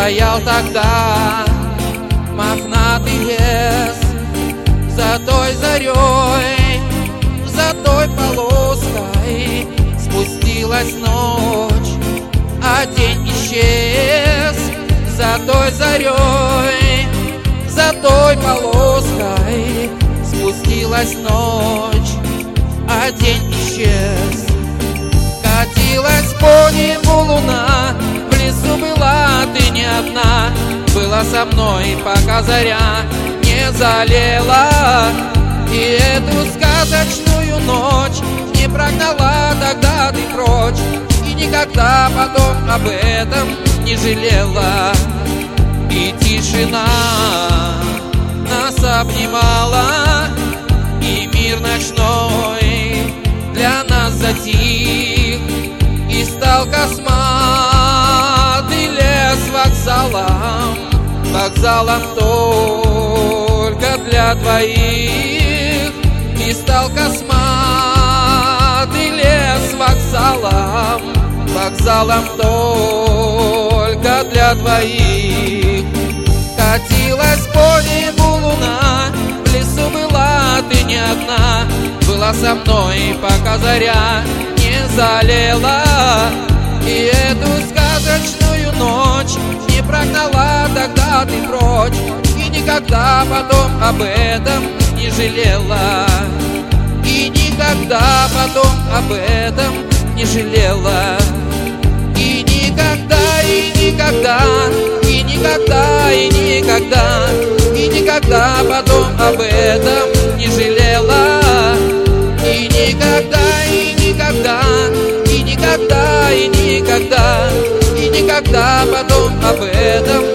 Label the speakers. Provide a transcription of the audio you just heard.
Speaker 1: стоял тогда мохнатый лес. За той зарей, за той полоской спустилась ночь, а день исчез. За той зарей, за той полоской спустилась ночь, а день исчез. Катилась по небу луна, в лесу была ты не одна. Была со мной, пока заря не залила, и эту сказочную ночь не прогнала тогда ты прочь, и никогда потом об этом не жалела. И тишина нас обнимала, и мир ночной для нас затих, и стал косматый лес вокзалом, вокзалом только для двоих. И стал косматый лес вокзалом, вокзалом только для двоих. Катилась по небу луна, в лесу была ты не одна. Была со мной, пока заря не залила, и эту сказочную ночь не прогнала тогда ты прочь, и никогда потом об этом не жалела. И никогда потом об этом не жалела. И никогда, и никогда, и никогда, и никогда, и никогда потом об этом не жалела. И никогда, и никогда, и никогда, и никогда, и никогда потом об этом